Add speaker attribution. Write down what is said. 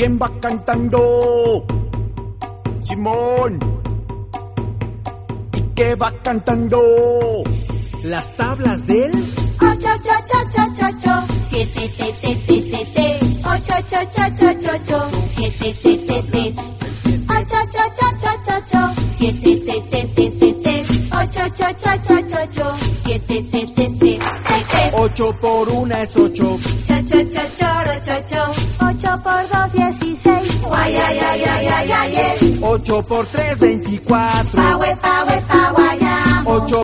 Speaker 1: ¿Quién va cantando? Simón. ¿Y qué va cantando?
Speaker 2: Las tablas del
Speaker 3: 8, 7, 8, 7, 7,
Speaker 1: 8 por 1 es 8.
Speaker 3: 8 por 2, 16.
Speaker 1: 8 por 3, 24. 8